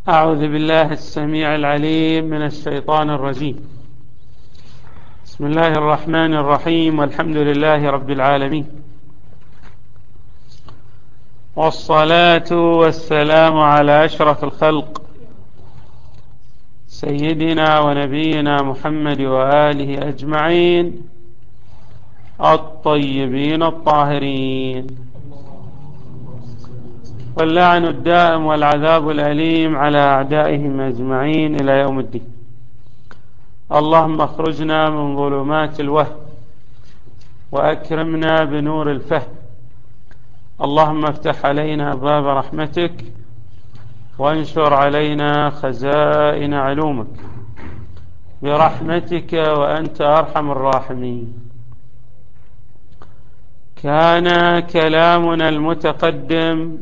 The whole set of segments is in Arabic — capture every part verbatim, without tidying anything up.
أعوذ بالله السميع العليم من الشيطان الرجيم. بسم الله الرحمن الرحيم، والحمد لله رب العالمين، والصلاة والسلام على أشرف الخلق سيدنا ونبينا محمد وآله أجمعين الطيبين الطاهرين، واللعن الدائم والعذاب الأليم على أعدائهم أجمعين إلى يوم الدين. اللهم اخرجنا من ظلمات الوهم وأكرمنا بنور الفهم. اللهم افتح علينا باب رحمتك وانشر علينا خزائن علومك برحمتك وأنت أرحم الراحمين. كان كلامنا المتقدم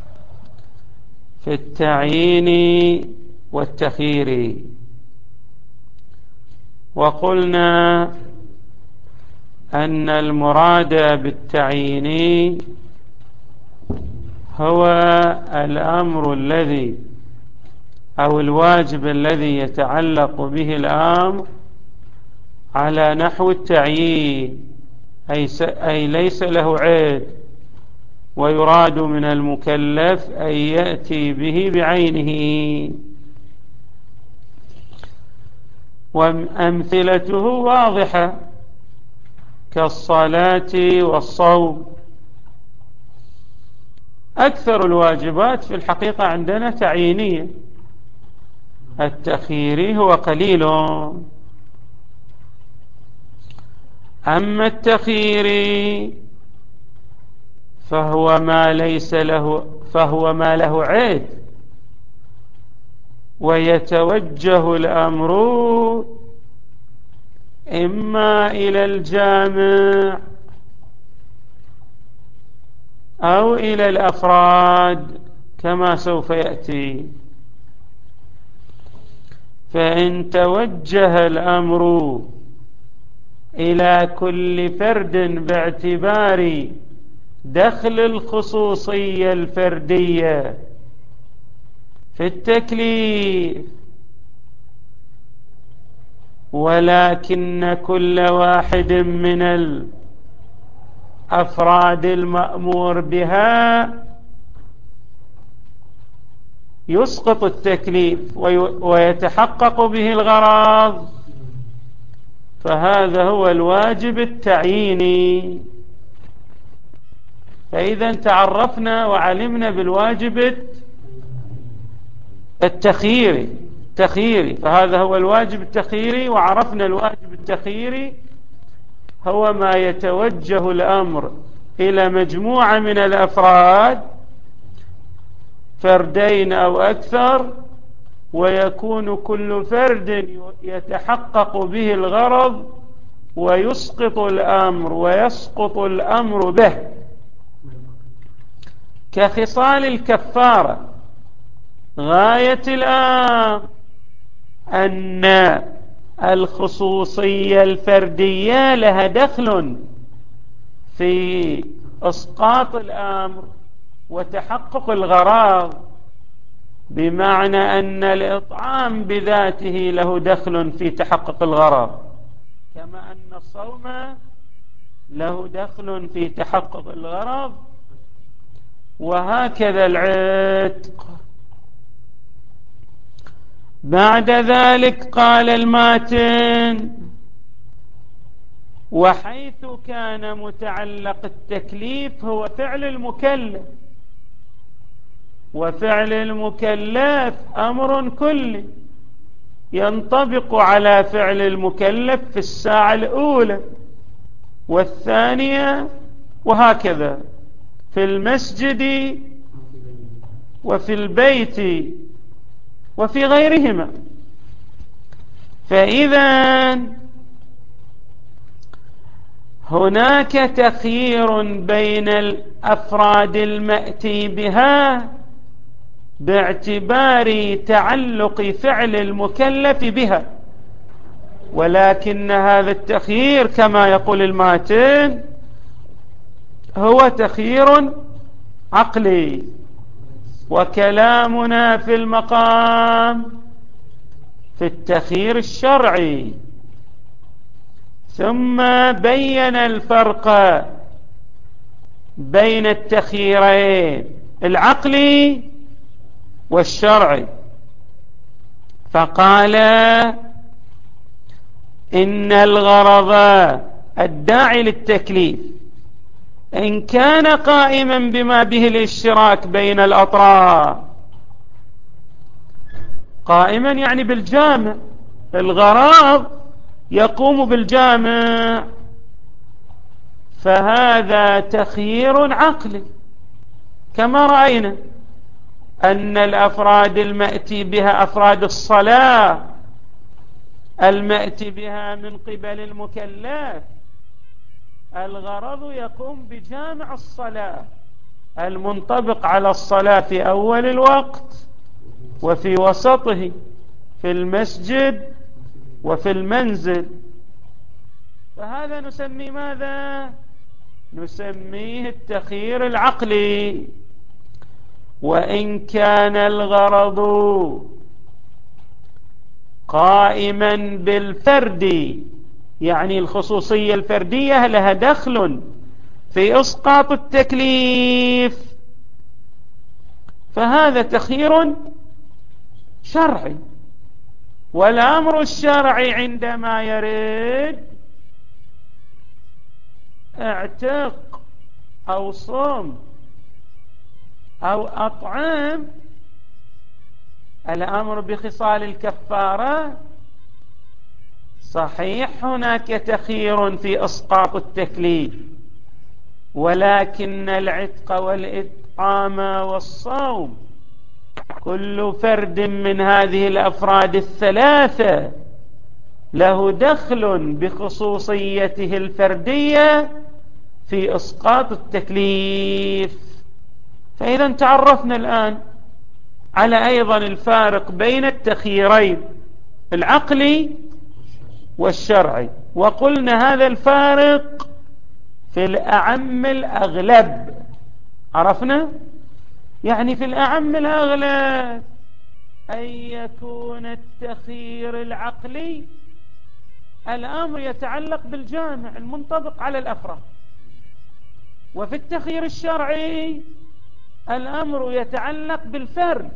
في التعيين والتخيير، وقلنا أن المراد بالتعيين هو الأمر الذي أو الواجب الذي يتعلق به الأمر على نحو التعيين، أي, أي ليس له عيد، ويراد من المكلف أن يأتي به بعينه. وأمثلته واضحة كالصلاة والصوم. أكثر الواجبات في الحقيقة عندنا تعيينية، التخييري هو قليل. أما التخييري فهو ما ليس له فهو ما له عيد، ويتوجه الأمر إما إلى الجامع أو إلى الأفراد كما سوف يأتي. فإن توجه الأمر إلى كل فرد باعتبار دخل الخصوصية الفردية في التكليف، ولكن كل واحد من الأفراد المأمور بها يسقط التكليف ويتحقق به الغرض، فهذا هو الواجب التعييني. فإذا تعرفنا وعلمنا بالواجب التخييري التخييري فهذا هو الواجب التخييري، وعرفنا الواجب التخييري هو ما يتوجه الأمر إلى مجموعة من الأفراد، فردين أو أكثر، ويكون كل فرد يتحقق به الغرض ويسقط الأمر ويسقط الأمر به، كخصال الكفارة. غاية الأمر أن الخصوصية الفردية لها دخل في إسقاط الأمر وتحقق الغرض، بمعنى أن الإطعام بذاته له دخل في تحقق الغرض، كما أن الصوم له دخل في تحقق الغرض، وهكذا العتق. بعد ذلك قال الماتن: وحيث كان متعلق التكليف هو فعل المكلف، وفعل المكلف أمر كلي ينطبق على فعل المكلف في الساعة الأولى والثانية، وهكذا في المسجد وفي البيت وفي غيرهما. فإذا هناك تخيير بين الأفراد المأتي بها باعتبار تعلق فعل المكلف بها، ولكن هذا التخيير كما يقول الماتن هو تخيير عقلي، وكلامنا في المقام في التخيير الشرعي. ثم بين الفرق بين التخييرين العقلي والشرعي، فقال إن الغرض الداعي للتكليف إن كان قائما بما به الاشتراك بين الأطراف، قائما يعني بالجامع، الغرض يقوم بالجامع، فهذا تخيير عقلي، كما رأينا أن الأفراد المأتي بها أفراد الصلاة المأتي بها من قبل المكلف، الغرض يقوم بجامع الصلاة المنطبق على الصلاة في أول الوقت وفي وسطه، في المسجد وفي المنزل. فهذا نسميه ماذا؟ نسميه التخيير العقلي. وإن كان الغرض قائما بالفرد، يعني الخصوصية الفردية لها دخل في إسقاط التكليف، فهذا تخيير شرعي. والأمر الشرعي عندما يرد اعتق أو صم أو أطعم، الأمر بخصال الكفارة صحيح هناك تخيير في إسقاط التكليف، ولكن العتق والإطعام والصوم كل فرد من هذه الأفراد الثلاثة له دخل بخصوصيته الفردية في إسقاط التكليف. فإذا تعرفنا الآن على أيضا الفارق بين التخييرين العقلي والشرعي، وقلنا هذا الفارق في الأعم الأغلب. عرفنا؟ يعني في الأعم الأغلب أن يكون التخيير العقلي الأمر يتعلق بالجامع المنطبق على الأفراد، وفي التخيير الشرعي الأمر يتعلق بالفرد،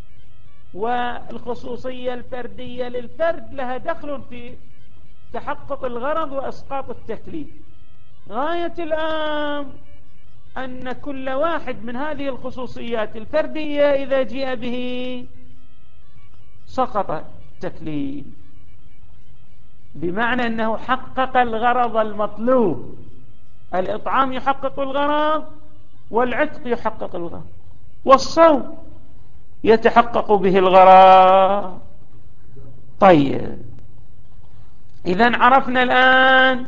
والخصوصية الفردية للفرد لها دخل في تحقق الغرض وإسقاط التكليف. غاية الأمر أن كل واحد من هذه الخصوصيات الفردية إذا جاء به سقط التكليف، بمعنى أنه حقق الغرض المطلوب. الإطعام يحقق الغرض، والعتق يحقق الغرض، والصوم يتحقق به الغرض. طيب، إذن عرفنا الآن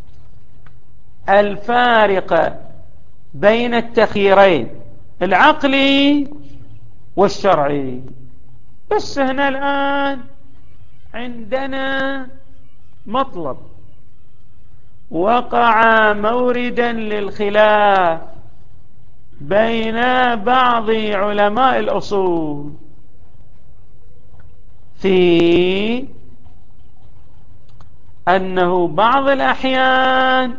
الفارق بين التخييرين العقلي والشرعي. بس هنا الآن عندنا مطلب وقع موردا للخلاف بين بعض علماء الأصول في أنه بعض الأحيان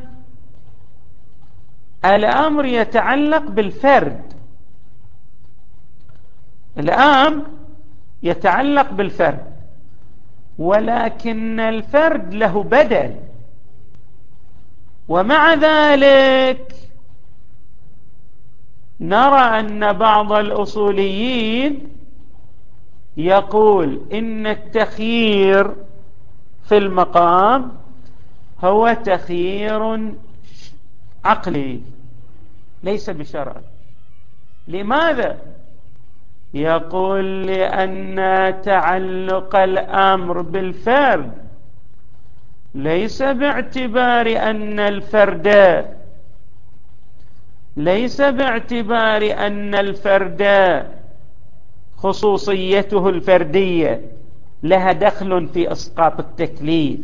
الأمر يتعلق بالفرد، الأمر يتعلق بالفرد، ولكن الفرد له بدل. ومع ذلك نرى أن بعض الأصوليين يقول إن التخيير في المقام هو تخيير عقلي ليس بشرع. لماذا؟ يقول لأن تعلق الأمر بالفرد ليس باعتبار أن الفرد ليس باعتبار أن الفرد خصوصيته الفردية لها دخل في إسقاط التكليف،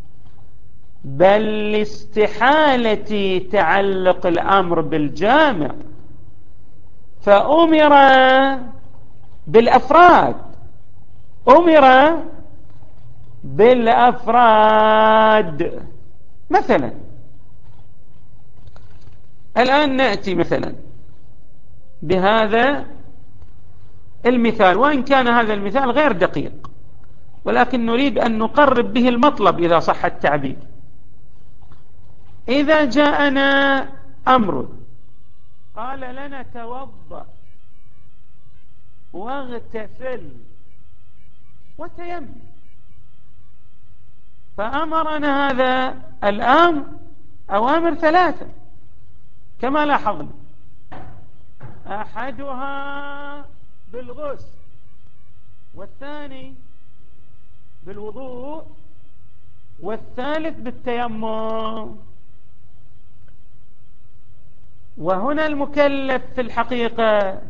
بل لاستحالة تعلق الأمر بالجامع، فأمر بالأفراد، أمر بالأفراد. مثلا الآن نأتي مثلا بهذا المثال، وإن كان هذا المثال غير دقيق، ولكن نريد أن نقرب به المطلب إذا صح التعبير. إذا جاءنا أمر قال لنا توضأ واغتسل وتيمم، فأمرنا هذا الأمر أوامر ثلاثة كما لاحظنا، أحدها بالغسل، والثاني بالوضوء، والثالث بالتيمم. وهنا المكلف في الحقيقة،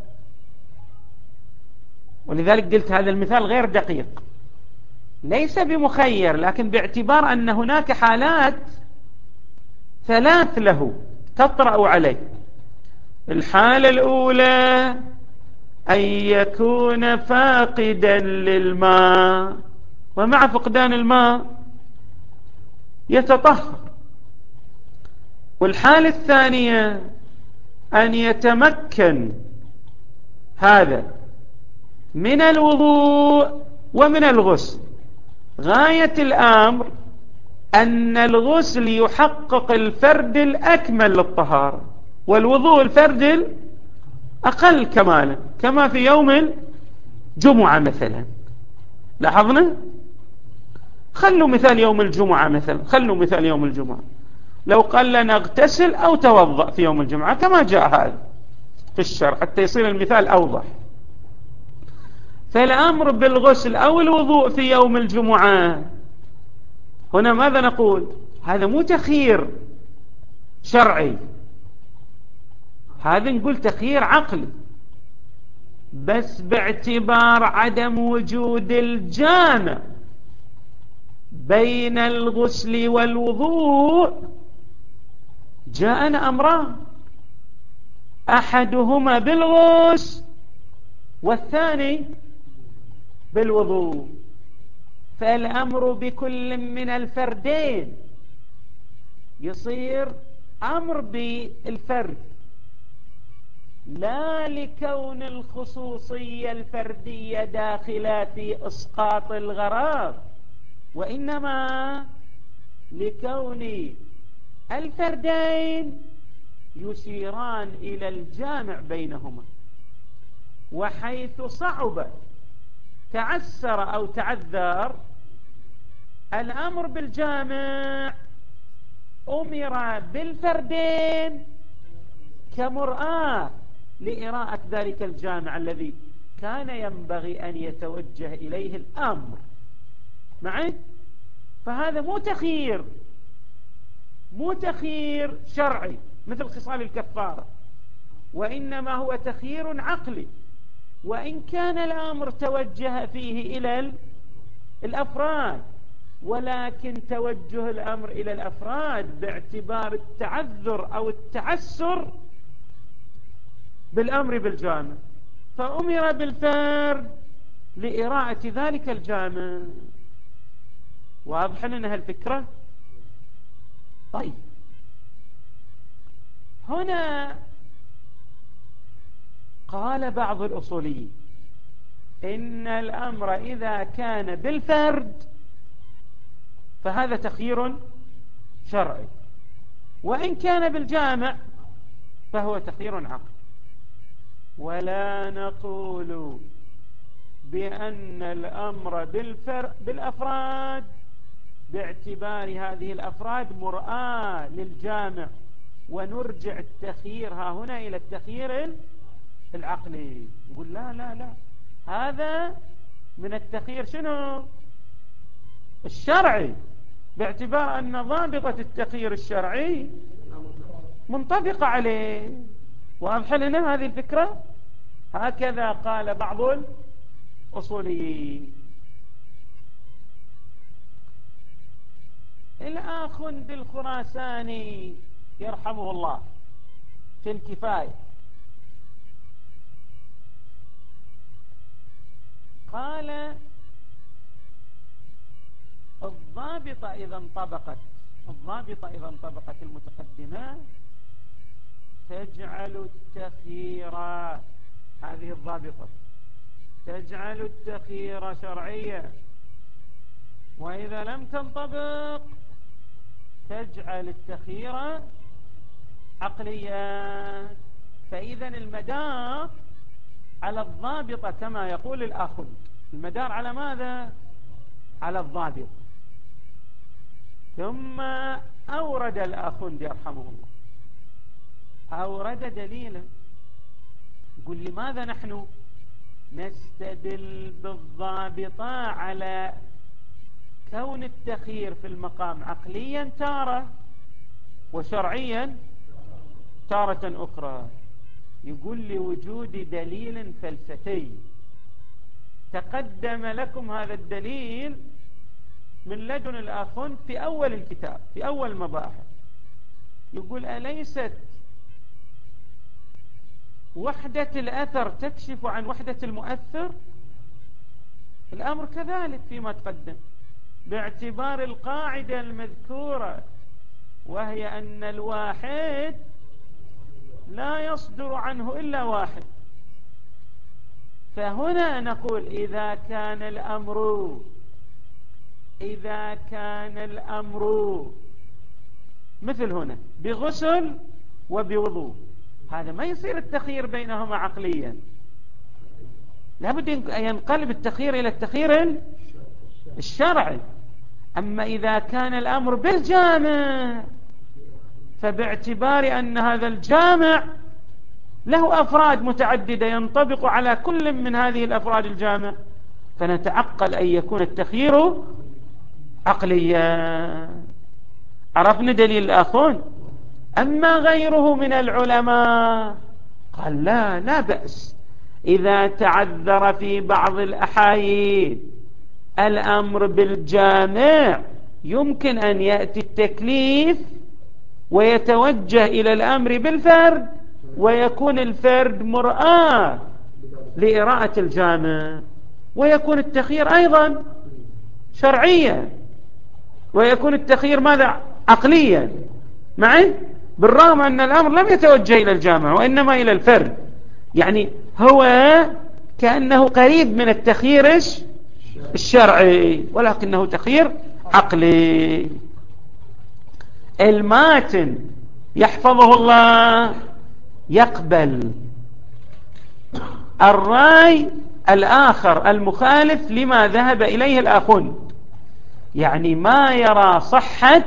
ولذلك قلت هذا المثال غير دقيق، ليس بمخير، لكن باعتبار أن هناك حالات ثلاث له تطرأ عليه. الحالة الأولى أن يكون فاقدا للماء، ومع فقدان الماء يتطهر. والحالة الثانية أن يتمكن هذا من الوضوء ومن الغسل. غاية الأمر أن الغسل يحقق الفرد الأكمل للطهارة، والوضوء الفرد الأقل كمالا، كما في يوم الجمعة مثلا. لاحظنا؟ خلوا مثال يوم الجمعة مثلا، خلوا مثال يوم الجمعة لو قال لنا اغتسل أو توضأ في يوم الجمعة كما جاء هذا في الشرع حتى يصير المثال أوضح. فالأمر بالغسل أو الوضوء في يوم الجمعة هنا ماذا نقول؟ هذا مو تخيير شرعي، هذا نقول تخيير عقلي، بس باعتبار عدم وجود الجامع بين الغسل والوضوء جاءنا أمران، أحدهما بالغسل والثاني بالوضوء. فالأمر بكل من الفردين يصير أمر بالفرد، لا لكون الخصوصية الفردية داخلة في إسقاط الغرض، وإنما لكون الفردين يشيران إلى الجامع بينهما. وحيث صعب تعسر أو تعذر الأمر بالجامع أمر بالفردين كمرآة لإراءة ذلك الجامع الذي كان ينبغي أن يتوجه إليه الأمر معي. فهذا مو تخيير، مو تخيير شرعي مثل خصال الكفارة، وإنما هو تخيير عقلي، وإن كان الأمر توجه فيه إلى الأفراد، ولكن توجه الأمر إلى الأفراد باعتبار التعذر أو التعسر بالأمر بالجامع، فأمر بالفرد لإراءة ذلك الجامع. واضح لنا هالفكرة؟ طيب، هنا قال بعض الأصوليين إن الأمر إذا كان بالفرد فهذا تخيير شرعي، وإن كان بالجامع فهو تخيير عقلي. ولا نقول بأن الأمر بالأفراد باعتبار هذه الأفراد مرآة للجامع، ونرجع التخيير ها هنا إلى التخيير العقلي. يقول لا لا لا، هذا من التخيير شنو؟ الشرعي، باعتبار أن ضابطة التخيير الشرعي منطبقة عليه. واضح لنا هذه الفكرة؟ هكذا قال بعض الأصوليين. الآخند الخراساني يرحمه الله في الكفاية قال الضابطة إذا انطبقت الضابطة إذا انطبقت المتقدمة تجعل التخيير، هذه الضابطة تجعل التخيير شرعيا، وإذا لم تنطبق تجعل التخيير عقليا. فإذا المدار على الضابطة كما يقول الآخذ، المدار على ماذا؟ على الضابط. ثم أورد الآخوند يرحمه الله أورد دليلا، يقول لماذا نحن نستدل بالضابطة على كون التخيير في المقام عقليا تارة وشرعيا تارة أخرى؟ يقول لوجود دليل فلسفي تقدم لكم هذا الدليل من لدن الآخوند في أول الكتاب في أول مباحث. يقول أليست وحدة الأثر تكشف عن وحدة المؤثر؟ الأمر كذلك فيما تقدم باعتبار القاعدة المذكورة، وهي أن الواحد لا يصدر عنه إلا واحد. فهنا نقول إذا كان الأمر إذا كان الأمر مثل هنا بغسل وبوضوء، هذا ما يصير التخيير بينهما عقليا، لابد أن ينقلب التخيير إلى التخيير الشرعي. أما إذا كان الأمر بالجامع فباعتبار أن هذا الجامع له أفراد متعددة ينطبق على كل من هذه الأفراد الجامع، فنتعقل أن يكون التخيير عقليا. عرفنا دليل الآخون. أما غيره من العلماء قال لا لا بأس إذا تعذر في بعض الأحايين الأمر بالجامع يمكن أن يأتي التكليف ويتوجه إلى الأمر بالفرد، ويكون الفرد مرآة لإراءة الجامع، ويكون التخيير أيضا شرعيا، ويكون التخيير ماذا؟ عقليا معي، بالرغم أن الأمر لم يتوجه إلى الجامع وإنما إلى الفرد. يعني هو كأنه قريب من التخيير الشرعي ولكنه تخيير عقلي. الماتن يحفظه الله يقبل الرأي الآخر المخالف لما ذهب إليه الآخوند، يعني ما يرى صحة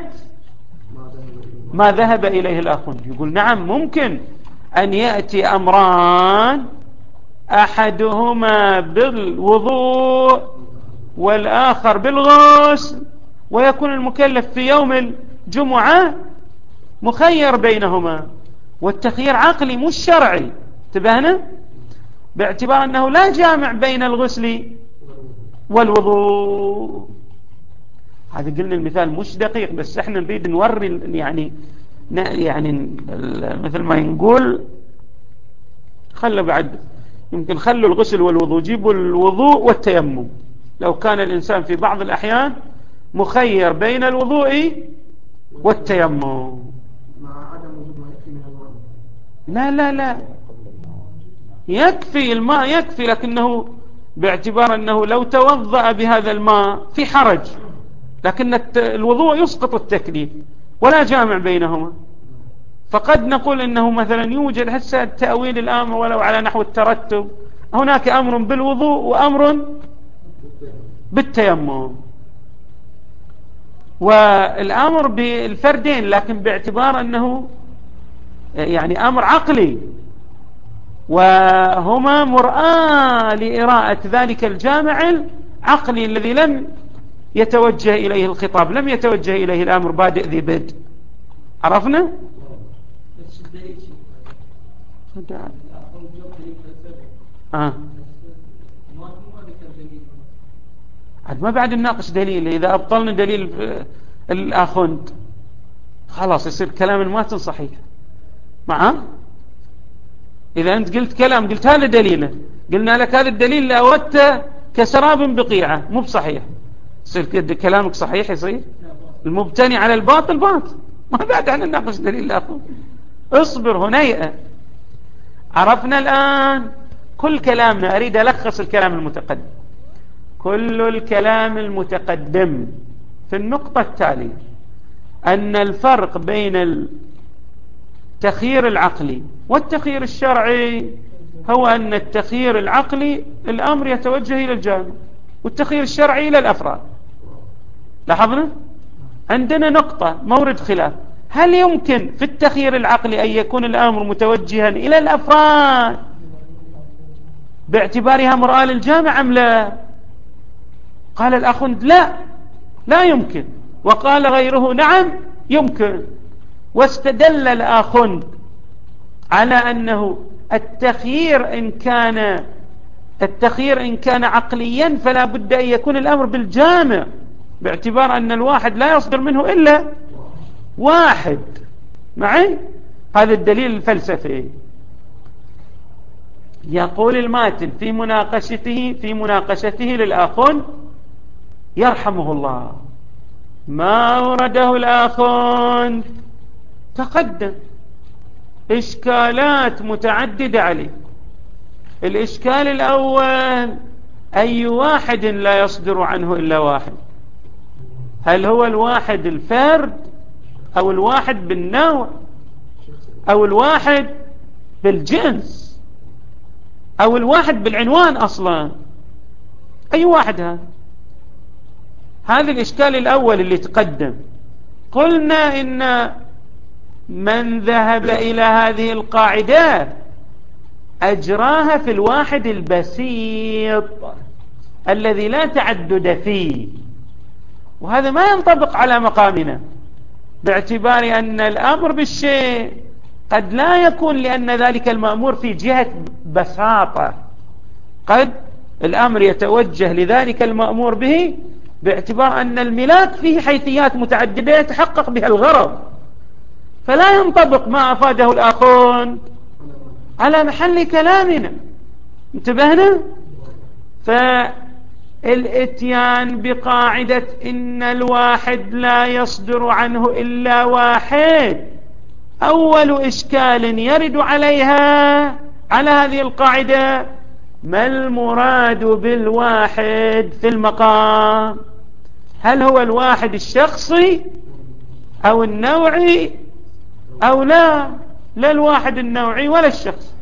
ما ذهب إليه الآخوند. يقول نعم ممكن أن يأتي أمران أحدهما بالوضوء والآخر بالغسل، ويكون المكلف في يوم الجمعة مخير بينهما، والتخيير عقلي مش شرعي. انتبهنا؟ باعتبار أنه لا جامع بين الغسل والوضوء. هذا قلنا المثال مش دقيق، بس احنا نريد نوري يعني يعني مثل ما نقول خلوا بعد يمكن خلوا الغسل والوضوء، جيبوا الوضوء والتيمم. لو كان الإنسان في بعض الأحيان مخير بين الوضوء والتيمم. لا لا لا يكفي الماء يكفي، لكنه باعتبار أنه لو توضأ بهذا الماء في حرج، لكن الوضوء يسقط التكليف ولا جامع بينهما. فقد نقول إنه مثلا يوجد هسه تأويل الأمر ولو على نحو الترتب، هناك أمر بالوضوء وأمر بالتيمم، والأمر بالفردين، لكن باعتبار أنه يعني أمر عقلي وهما مرآة لإراءة ذلك الجامع العقلي الذي لم يتوجه إليه الخطاب، لم يتوجه إليه الأمر بادئ ذي بدء. عرفنا؟ آه. عاد ما بعد نناقش دليل. إذا أبطلنا دليل الآخوند خلاص يصير كلام الماتن صحيح معه. إذا أنت قلت كلام قلت هذا دليله، قلنا لك هذا الدليل اللي أوردته كسراب بقيعة، مو بصحيح. يصير كلامك صحيح؟ يصير المبتني على الباطل باطل. ما بعد عن نناقش دليل الآخر. اصبر هنيئة. عرفنا الآن كل كلامنا. أريد ألخص الكلام المتقدم. كل الكلام المتقدم في النقطة التالية أن الفرق بين التخيير العقلي والتخيير الشرعي هو أن التخيير العقلي الأمر يتوجه إلى الجامع، والتخيير الشرعي إلى الأفراد. لاحظنا عندنا نقطة مورد خلاف. هل يمكن في التخيير العقلي أن يكون الأمر متوجها إلى الأفراد باعتبارها مرآة للجامع أم لا؟ قال الأخند لا، لا يمكن. وقال غيره نعم يمكن. واستدل الآخند على أنه التخيير إن كان التخيير إن كان عقليا فلا بد أن يكون الأمر بالجامع، باعتبار أن الواحد لا يصدر منه إلا واحد. معي؟ هذا الدليل الفلسفي. يقول الماتن في مناقشته في مناقشته للآخون يرحمه الله: ما أورده الآخون تقدم إشكالات متعددة عليه. الإشكال الأول: أي واحد لا يصدر عنه إلا واحد؟ هل هو الواحد الفرد، أو الواحد بالنوع، أو الواحد بالجنس، أو الواحد بالعنوان أصلا؟ أي واحد هذا؟ هذا الإشكال الأول اللي تقدم. قلنا إن من ذهب إلى هذه القاعدة أجراها في الواحد البسيط الذي لا تعدد فيه، وهذا ما ينطبق على مقامنا، باعتبار أن الأمر بالشيء قد لا يكون لأن ذلك المأمور في جهة بساطة، قد الأمر يتوجه لذلك المأمور به باعتبار أن الملاك فيه حيثيات متعددة يتحقق بها الغرض، فلا ينطبق ما أفاده الآخون على محل كلامنا. انتبهنا؟ فالاتيان بقاعدة إن الواحد لا يصدر عنه إلا واحد أول إشكال يرد عليها على هذه القاعدة: ما المراد بالواحد في المقام؟ هل هو الواحد الشخصي أو النوعي أو لا؟ لا الواحد النوعي ولا الشخص.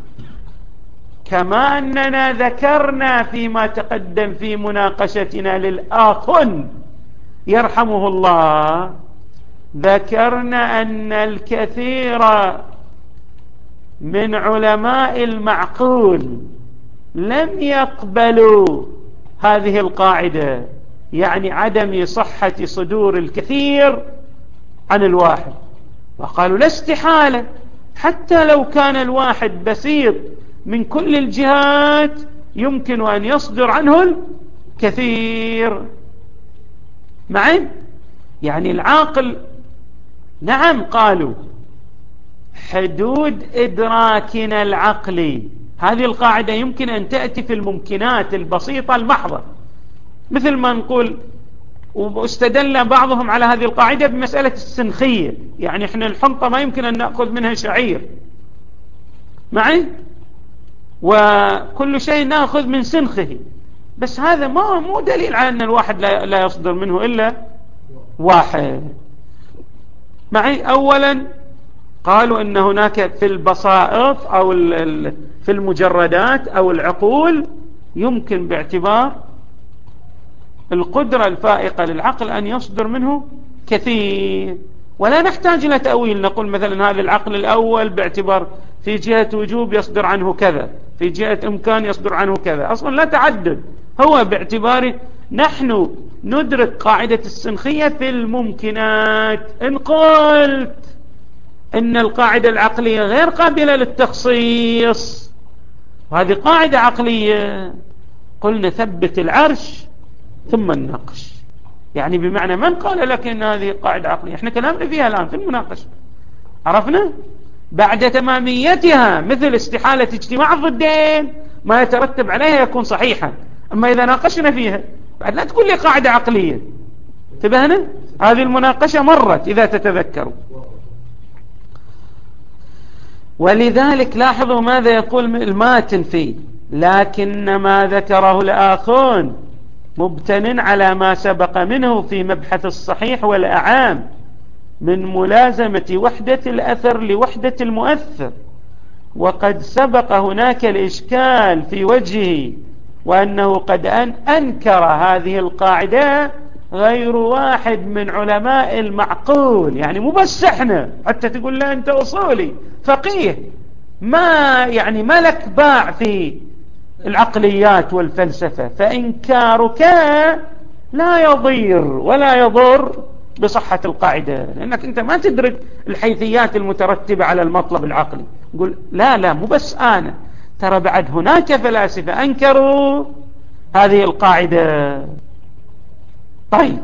كما أننا ذكرنا فيما تقدم في مناقشتنا للآخن يرحمه الله، ذكرنا أن الكثير من علماء المعقول لم يقبلوا هذه القاعدة، يعني عدم صحة صدور الكثير عن الواحد، وقالوا لا استحالة حتى لو كان الواحد بسيط من كل الجهات يمكن أن يصدر عنه الكثير. معي؟ يعني العاقل نعم قالوا حدود إدراكنا العقلي هذه القاعدة يمكن أن تأتي في الممكنات البسيطة المحضة، مثل ما نقول، واستدل بعضهم على هذه القاعدة بمسألة السنخية، يعني احنا الحنطة ما يمكن أن نأخذ منها شعير. معي؟ وكل شيء نأخذ من سنخه، بس هذا ما مو دليل على أن الواحد لا, لا يصدر منه إلا واحد. معي؟ أولا قالوا أن هناك في البسائط أو في المجردات أو العقول يمكن باعتبار القدرة الفائقة للعقل أن يصدر منه كثير، ولا نحتاج إلى تأويل. نقول مثلا هذا العقل الأول باعتبار في جهة وجوب يصدر عنه كذا، في جهة إمكان يصدر عنه كذا، أصلا لا تعدد، هو باعتبار نحن ندرك قاعدة السنخية في الممكنات. إن قلت إن القاعدة العقلية غير قابلة للتخصيص وهذه قاعدة عقلية، قلنا ثبت العرش ثم النقش. يعني بمعنى من قال لك إن هذه قاعدة عقلية؟ احنا كلامنا فيها الآن في المناقشة، عرفنا بعد تماميتها مثل استحالة اجتماع الضدين ما يترتب عليها يكون صحيحا، أما إذا ناقشنا فيها بعد لا تقول لي قاعدة عقلية. انتبهنا، هذه المناقشة مرت إذا تتذكروا. ولذلك لاحظوا ماذا يقول الماتن فيه: لكن ما ذكره الآخون مبتن على ما سبق منه في مبحث الصحيح والأعام من ملازمة وحدة الأثر لوحدة المؤثر، وقد سبق هناك الإشكال في وجهه، وأنه قد أن أنكر هذه القاعدة غير واحد من علماء المعقول. يعني مو بس احنا، حتى تقول لا أنت أصولي فقيه ما يعني ما لك باع في العقليات والفلسفة، فإنكارك لا يضير ولا يضر بصحة القاعدة، لأنك أنت ما تدرك الحيثيات المترتبة على المطلب العقلي. يقول لا لا مو بس أنا، ترى بعد هناك فلاسفة أنكروا هذه القاعدة. طيب،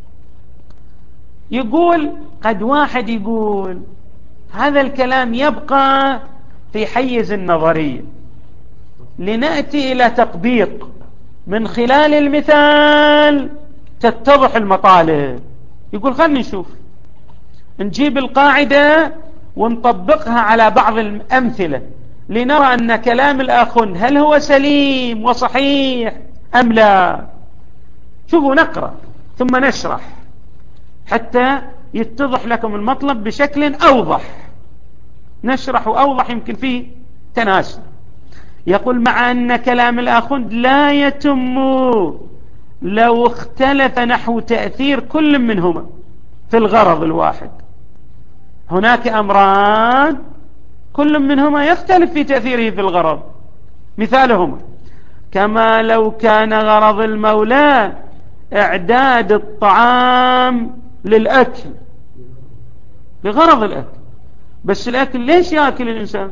يقول قد واحد يقول هذا الكلام يبقى في حيز النظرية، لنأتي إلى تطبيق من خلال المثال تتضح المطالب. يقول خلنا نشوف، نجيب القاعدة ونطبقها على بعض الأمثلة لنرى أن كلام الآخر هل هو سليم وصحيح أم لا. شوفوا، نقرأ ثم نشرح حتى يتضح لكم المطلب بشكل أوضح. نشرح أوضح، يمكن فيه تناسب. يقول: مع أن كلام الآخر لا يتم لو اختلف نحو تأثير كل منهما في الغرض الواحد. هناك أمران كل منهما يختلف في تأثيره في الغرض. مثالهما: كما لو كان غرض المولى إعداد الطعام للأكل، لغرض الأكل، بس الأكل ليش يأكل الإنسان؟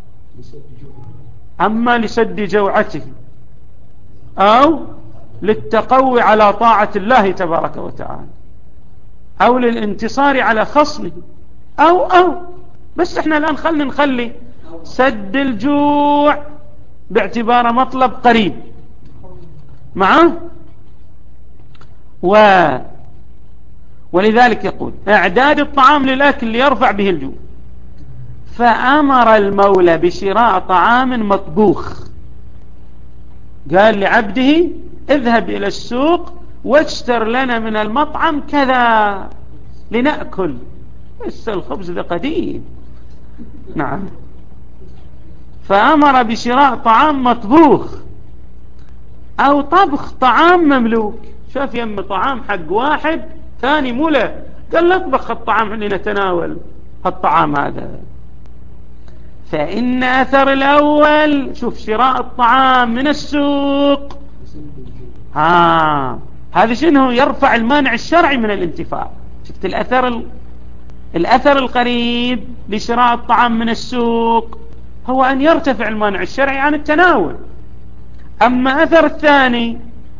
أما لسد جوعته أو للتقوي على طاعة الله تبارك وتعالى أو للانتصار على خصمه أو أو بس احنا الآن خلنا نخلي سد الجوع باعتباره مطلب قريب معه. و ولذلك يقول: إعداد الطعام للأكل ليرفع به الجوع، فأمر المولى بشراء طعام مطبوخ، قال لعبده: اذهب إلى السوق واشتر لنا من المطعم كذا لنأكل. بس الخبز ذا قديم. نعم. فأمر بشراء طعام مطبوخ أو طبخ طعام مملوك. شاف يم طعام حق واحد ثاني موله، قال له اطبخ الطعام لنتناول الطعام هذا. فإن أثر الأول، شوف، شراء الطعام من السوق، ها هذا شنو؟ يرفع المانع الشرعي من الانتفاع. شفت الأثر ال... الأثر القريب لشراء الطعام من السوق هو أن يرتفع المانع الشرعي عن التناول. أما أثر الثاني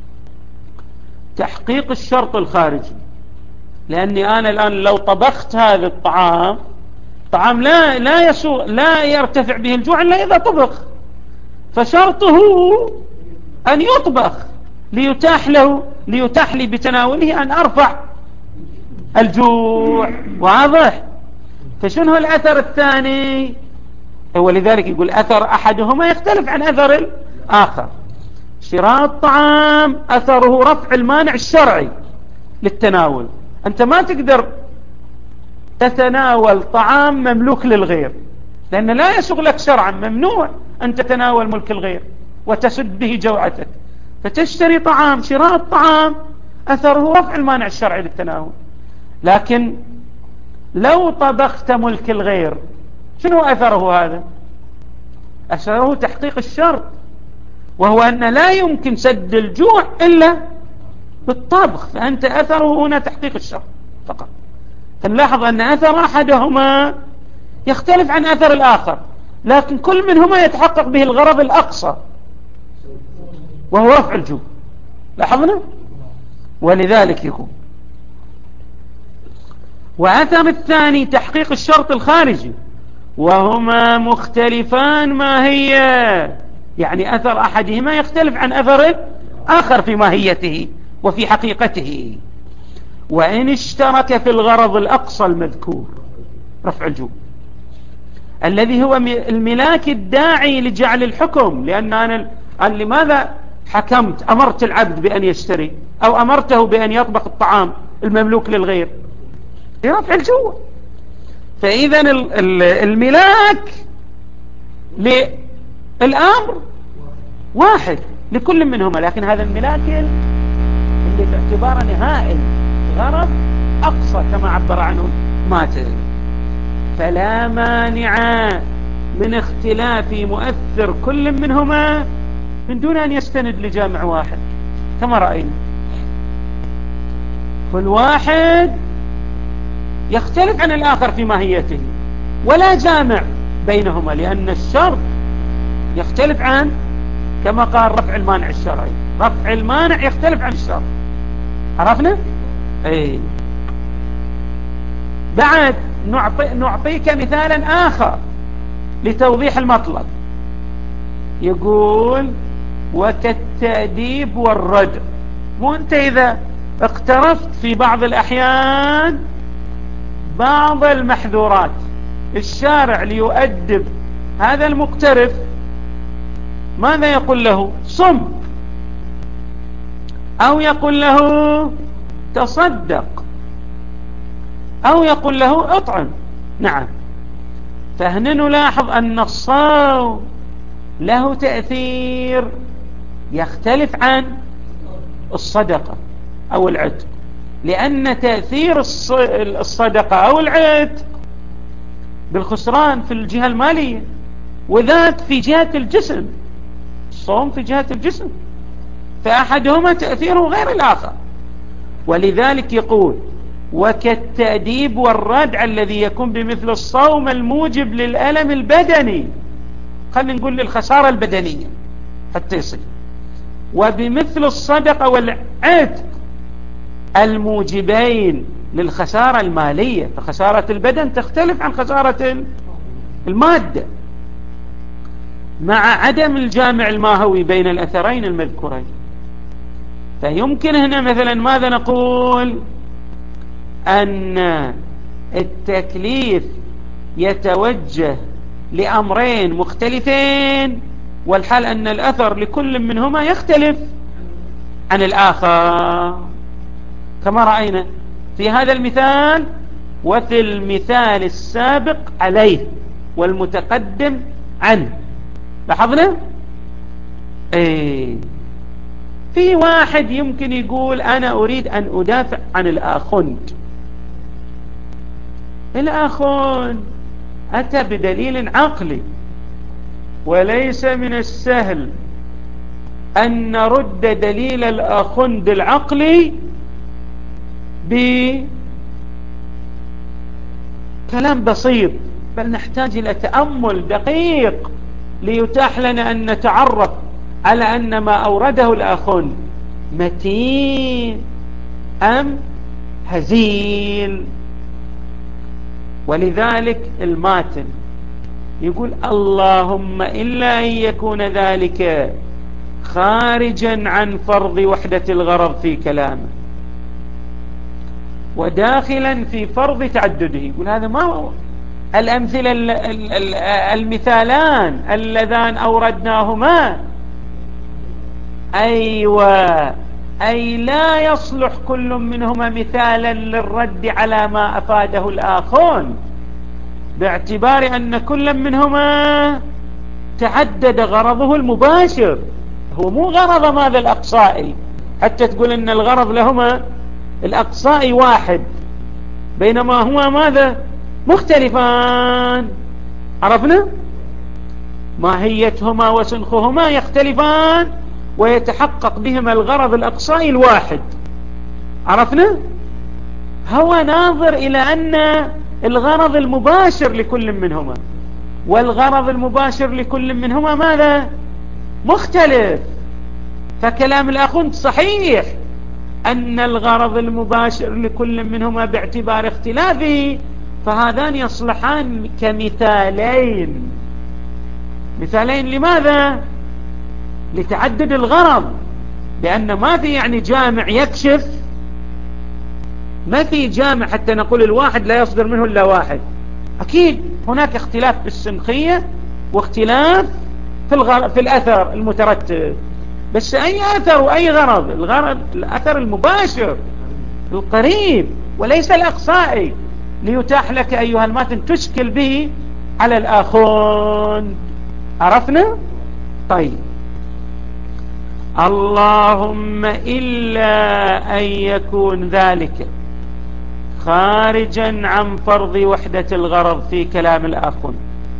تحقيق الشرط الخارجي، لأني أنا الآن لو طبخت هذا الطعام، طعام لا لا يسوء لا يرتفع به الجوع إلا إذا طبخ، فشرطه أن يطبخ ليتاح له ليتاح لي بتناوله أن أرفع الجوع. واضح؟ فشنو الأثر الثاني؟ ولذلك يقول أثر أحدهما يختلف عن أثر الآخر. شراء الطعام أثره رفع المانع الشرعي للتناول. أنت ما تقدر تتناول طعام مملوك للغير، لأن لا يسوغ لك شرعا، ممنوع أن تتناول ملك الغير وتسد به جوعتك، فتشتري طعام. شراء الطعام أثره رفع المانع الشرعي للتناول. لكن لو طبخت ملك الغير، شنو أثره هذا؟ أثره تحقيق الشرط، وهو أن لا يمكن سد الجوع إلا بالطبخ، فأنت أثره هنا تحقيق الشرط فقط. فنلاحظ أن أثر أحدهما يختلف عن أثر الآخر، لكن كل منهما يتحقق به الغرض الأقصى وهو رفع الجوع. لاحظنا؟ ولذلك يقول: وأثر الثاني تحقيق الشرط الخارجي، وهما مختلفان ما هي، يعني أثر أحدهما يختلف عن أثر آخر في ماهيته وفي حقيقته. وإن اشترك في الغرض الأقصى المذكور، رفع الجوع، الذي هو الملاك الداعي لجعل الحكم، لأن أنا لماذا حكمت أمرت العبد بأن يشتري أو أمرته بأن يطبخ الطعام المملوك للغير؟ لرفع الجوع. فإذا الملاك للأمر واحد لكل منهما، لكن هذا الملاك اللي باعتبار نهائي غرض أقصى كما عبر عنه ماتل. فلا مانع من اختلاف مؤثر كل منهما من دون أن يستند لجامع واحد كما رأينا. كل واحد يختلف عن الآخر في ماهيته ولا جامع بينهما، لأن الشرط يختلف عن، كما قال رفع المانع الشرعي، رفع المانع يختلف عن الشرط. عرفنا؟ ايه. بعد نعطي نعطيك مثالا آخر لتوضيح المطلب. يقول وكالتأديب والردع. مو أنت إذا اقترفت في بعض الأحيان بعض المحذورات، الشارع ليؤدب هذا المقترف ماذا يقول له؟ صم، أو يقول له تصدق، أو يقول له اطعم. نعم. فهنا نلاحظ أن الصوم له تأثير يختلف عن الصدقة أو العتق، لأن تأثير الصدقة أو العتق بالخسران في الجهة المالية، وذاك في جهة الجسم. الصوم في جهة الجسم، فأحدهما تأثيره غير الآخر. ولذلك يقول وكالتأديب والردع الذي يكون بمثل الصوم الموجب للألم البدني، خلينا نقول للخسارة البدنية حتى يصير، وبمثل الصدقة والعتق الموجبين للخسارة المالية. فخسارة البدن تختلف عن خسارة المادة، مع عدم الجامع الماهوي بين الأثرين المذكورين. فيمكن هنا مثلا ماذا نقول؟ أن التكليف يتوجه لأمرين مختلفين، والحال أن الأثر لكل منهما يختلف عن الآخر كما رأينا في هذا المثال وفي المثال السابق عليه والمتقدم عنه. لاحظنا؟ ايه. في واحد يمكن يقول أنا أريد أن أدافع عن الآخوند. الآخوند أتى بدليل عقلي، وليس من السهل أن نرد دليل الآخوند العقلي بكلام بسيط، بل نحتاج إلى تأمل دقيق ليتاح لنا أن نتعرف على أن ما أورده الآخوند متين أم هزيل. ولذلك الماتن يقول اللهم إلا أن يكون ذلك خارجا عن فرض وحدة الغرض في كلامه وداخلا في فرض تعدده. يقول هذا ما هو الأمثلة المثالان اللذان أوردناهما. أيوة، أي لا يصلح كل منهما مثالا للرد على ما أفاده الآخون، باعتبار أن كل منهما تعدد غرضه المباشر. هو مو غرض ماذا الأقصائي حتى تقول أن الغرض لهما الأقصائي واحد، بينما هما ماذا مختلفان. عرفنا؟ ماهيتهما وسنخهما يختلفان ويتحقق بهما الغرض الأقصائي الواحد. عرفنا؟ هو ناظر إلى أن الغرض المباشر لكل منهما والغرض المباشر لكل منهما ماذا مختلف. فكلام الأخوند صحيح أن الغرض المباشر لكل منهما باعتبار اختلافه، فهذان يصلحان كمثالين. مثالين لماذا؟ لتعدد الغرض، لأن ما في يعني جامع يكشف، ما في جامع حتى نقول الواحد لا يصدر منه إلا واحد. أكيد هناك اختلاف في السنخية واختلاف في, الغر... في الأثر المترتب، بس أي أثر وأي غرض، الغرض الأثر المباشر القريب وليس الأقصائي، ليتاح لك أيها الماتن تشكل به على الآخون. عرفنا؟ طيب، اللهم إلا أن يكون ذلك خارجا عن فرض وحدة الغرض في كلام الآخون،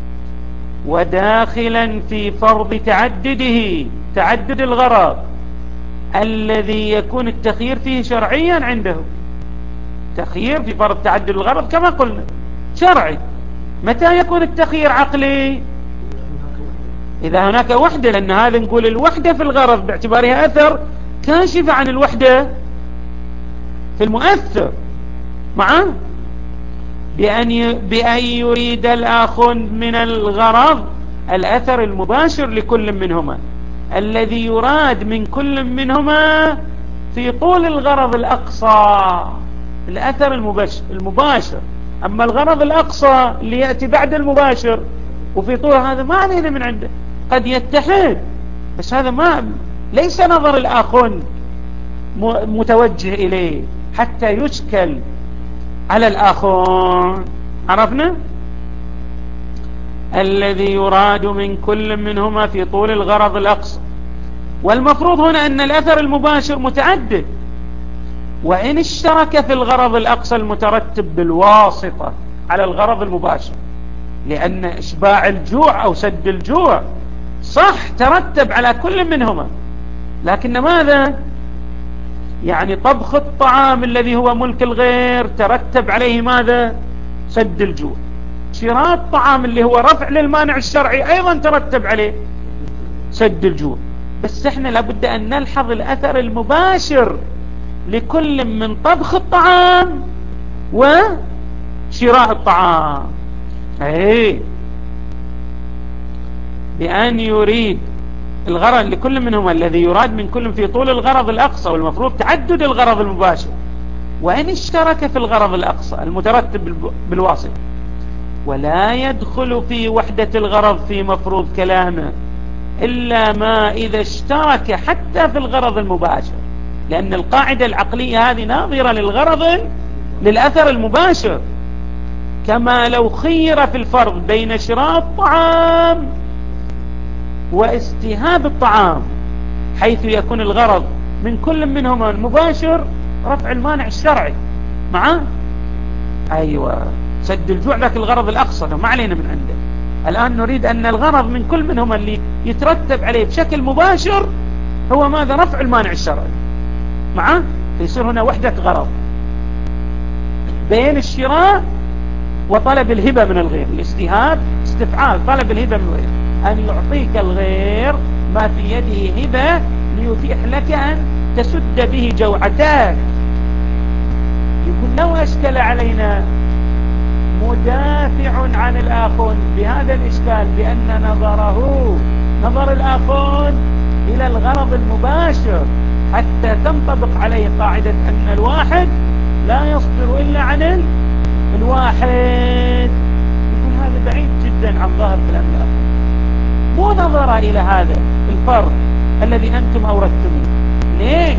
وداخلا في فرض تعدده، تعدد الغرض الذي يكون التخيير فيه شرعيا عنده. تخيير في فرض تعدد الغرض كما قلنا شرعي. متى يكون التخيير عقلي؟ إذا هناك وحدة، لأن هذا نقول الوحدة في الغرض باعتبارها أثر كاشفة عن الوحدة في المؤثر معه. بأن بأن يريد الآخر من الغرض الأثر المباشر لكل منهما، الذي يراد من كل منهما في طول الغرض الأقصى، الأثر المباشر, المباشر. أما الغرض الأقصى اللي يأتي بعد المباشر وفي طول، هذا ما علينا من عنده، قد يتحد، بس هذا ما ليس نظر الآخر متوجه إليه حتى يشكل على الآخر. عرفنا؟ الذي يراد من كل منهما في طول الغرض الأقصى. والمفروض هنا أن الأثر المباشر متعدد، وإن اشترك في الغرض الأقصى المترتب بالواسطة على الغرض المباشر، لأن إشباع الجوع أو سد الجوع صح ترتب على كل منهما، لكن ماذا؟ يعني طبخ الطعام الذي هو ملك الغير ترتب عليه ماذا؟ سد الجوع. شراء الطعام اللي هو رفع للمانع الشرعي أيضا ترتب عليه سد الجوع. بس احنا لابد أن نلحظ الأثر المباشر لكل من طبخ الطعام وشراء الطعام. ايه، بأن يريد الغرض لكل منهما الذي يراد من كل في طول الغرض الأقصى، والمفروض تعدد الغرض المباشر، وإن اشترك في الغرض الأقصى المترتب بالواسطة، ولا يدخل في وحدة الغرض في مفروض كلامه إلا ما إذا اشترك حتى في الغرض المباشر، لأن القاعدة العقلية هذه ناظرة للغرض للأثر المباشر. كما لو خير في الفرض بين شراء الطعام واستهاب الطعام، حيث يكون الغرض من كل منهما المباشر رفع المانع الشرعي معه. أيوة، سد الجوع لك الغرض الأقصى، ما علينا من عنده. الآن نريد أن الغرض من كل منهما اللي يترتب عليه بشكل مباشر هو ماذا؟ رفع المانع الشرعي معه. فيصير هنا وحدة غرض بين الشراء وطلب الهبة من الغير. الاستهاب استفعال طلب الهبة من الغير، أن يعطيك الغير ما في يده هبة ليتيح لك أن تسد به جوعتك. يقول لو أشكل علينا مدافع عن الآخر بهذا الإشكال، بأن نظره نظر الآخر إلى الغرض المباشر حتى تنطبق عليه قاعدة أن الواحد لا يصدر إلا عن الواحد، يقول هذا بعيد جدا عن ظاهر كلام الآخر، مو نظر إلى هذا الفرق الذي أنتم أوردتموه. ليش؟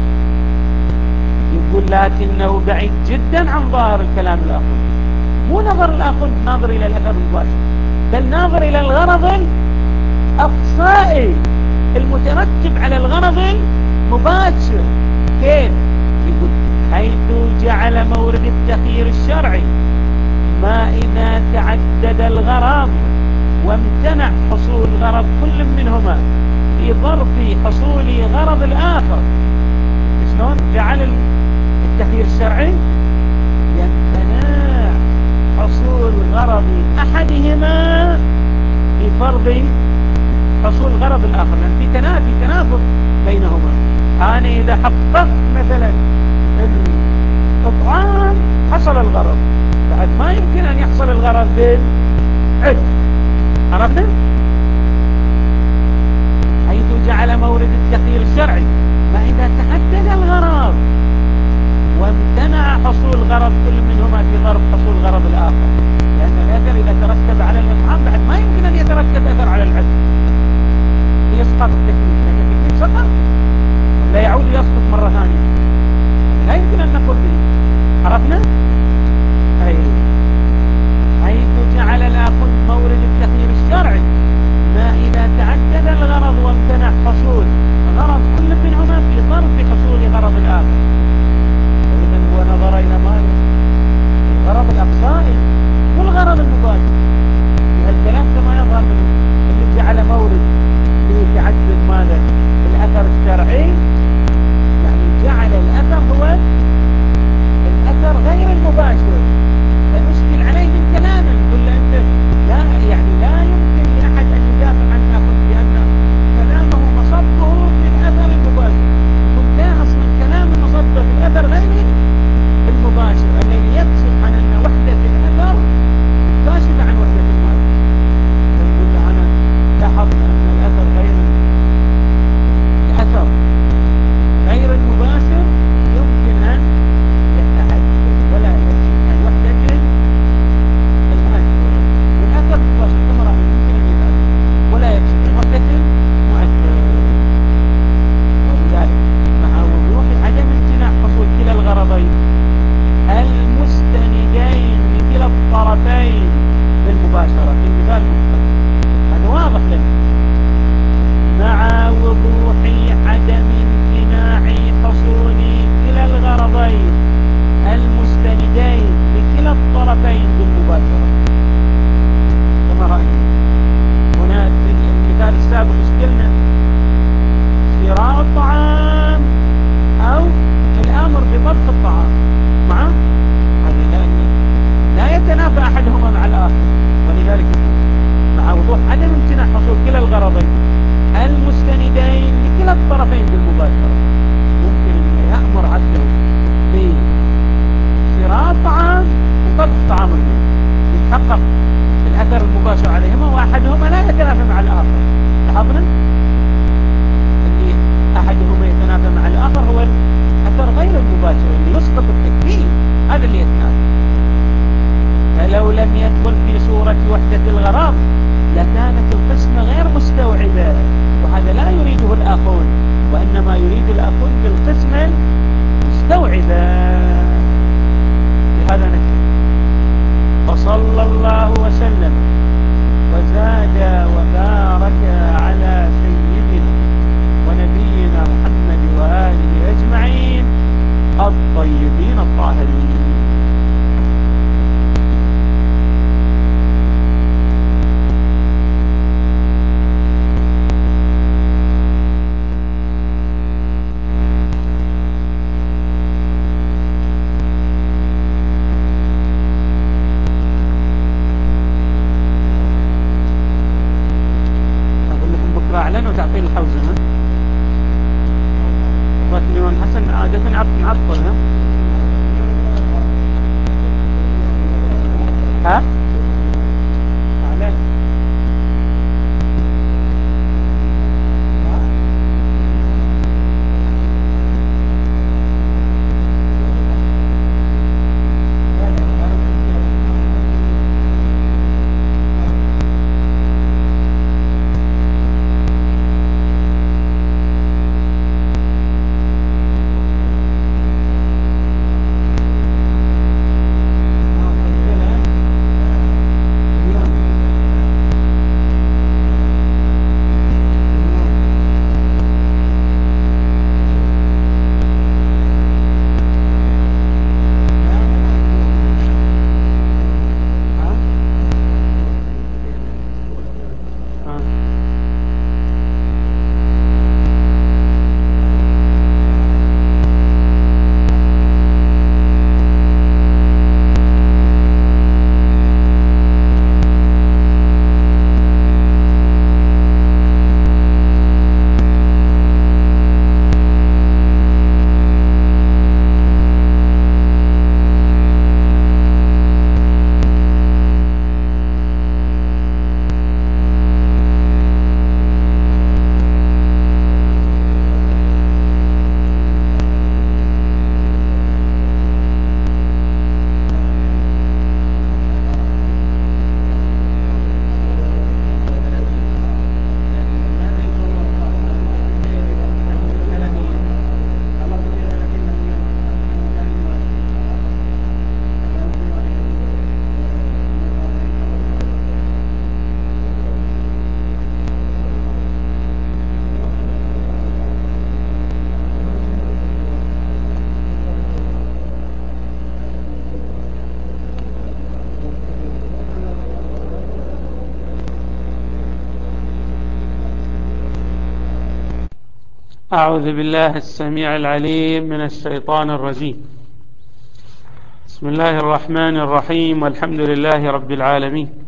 يقول لكنه بعيد جدا عن ظاهر الكلام الآخر، مو نظر الآخر ناظر إلى الأثر المباشر، بل ناظر إلى الغرض الأقصائي المترتب على الغرض المباشر. كيف؟ يقول حيث جعل مورد التخيير الشرعي ما إذا تعدد الغرض وامتنع حصول غرض كل منهما في ظرف حصول غرض الآخر. شلون جعل التخيير الشرعي؟ يمتنع حصول غرض أحدهما في فرض حصول غرض الآخر، لأن في تنافي تنافر بينهما. أنا إذا حققت مثلا الإطعام حصل الغرض، بعد ما يمكن أن يحصل الغرض بالعد. عرفنا؟ حيث جعل مورد مورد التخيير الشرعي. ما إذا تحدد الغرض وامتنع حصول غرض كل منهما في ظرف حصول غرض الآخر، لأن الأثر إذا ترتب على الإطعام بعد ما يمكن أن يترتب أثر على العد، يسقط التكليف، لأن التكليف سقط لا يعود يسقط مرة ثانية، لا يمكن أن نقول به. عرفنا؟ أي حيث جعل الآخذ مورد التخيير الشرعي ما إذا تعدد الغرض وامتنع حصول غرض كل منهما في ظرف حصول غرض الآخر. فإذا هو نظر إلى ماذا؟ الغرض الأقصائي والغرض المباشر في هالكلام كما يظهر منه، اللي جعل مورد لتعدد ماذا؟ الأثر الشرعي، يعني جعل الأثر هو الأثر غير المباشر، فنشكل عليه من كلامه نقول له أنت لا، يعني لا يمكن لأحد أن يدافع عن الآخر بأن كلامه مصبه في الأثر المباشر. يقول لا، أصلا كلام مصبه في الأثر غير المباشر الذي يكشف عن أن وحدة الأثر كاشفة عن وحدة المؤثر. فيقول له أنا لاحظنا أن الأثر غير الأثر غير المباشر يمكن أن يتحدد ولا يكشف عن وحدة المؤثر، والأثر المباشر كما رأينا يمكن أن يتحدد ولا يكشف عن وحدة المؤثر. ولذلك مع وضوح عدم امتناع حصول كلا الغرضين المستندين لكلا الطرفين بالمباشرة في المثال المختلف، هذا واضح لنا. مع وضوح عدم امتناع حصول كلا الغرضين المستندين لكلا الطرفين بالمباشرة كما رأينا هنا في المثال السابق. اشكلنا شراء الطعام أو الأمر بطبخ الطعام معه، هذا لا, لا يتنافى أحدهما مع الآخر. ولذلك مع وضوح عدم امتناع حصول كلا الغرضين المستندين لكلا الطرفين بالمباشرة ممكن أن يأمر عبده بشراء الطعام وطبخ طعام البيت، يتحقق الأثر المباشر عليهما وأحدهما لا يتنافى مع الآخر. لاحظنا اللي أحدهما يتنافى مع الآخر هو الأثر غير المباشر اللي يسقط التكليف، هذا اللي يتنافى. فلو لم يدخل في صورة وحدة الغرض لكانت القسمة غير مستوعبة، وهذا لا يريده الآخون، وإنما يريد الآخون بالقسمة المستوعبة. بهذا نكتب. وصلى الله وسلم وزاد وبارك على سيدنا ونبينا محمد وآله أجمعين الطيبين الطاهرين. أعلن وتعطيل الحوزة ها أخوات الإمام حسن عادة معطل ها ها أعلن أعوذ بالله السميع العليم من الشيطان الرجيم. بسم الله الرحمن الرحيم، والحمد لله رب العالمين،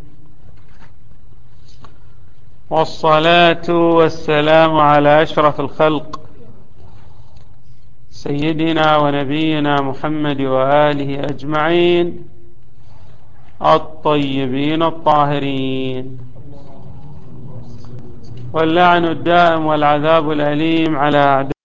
والصلاة والسلام على أشرف الخلق سيدنا ونبينا محمد وآله أجمعين الطيبين الطاهرين، واللعن الدائم والعذاب الأليم على أعدائهم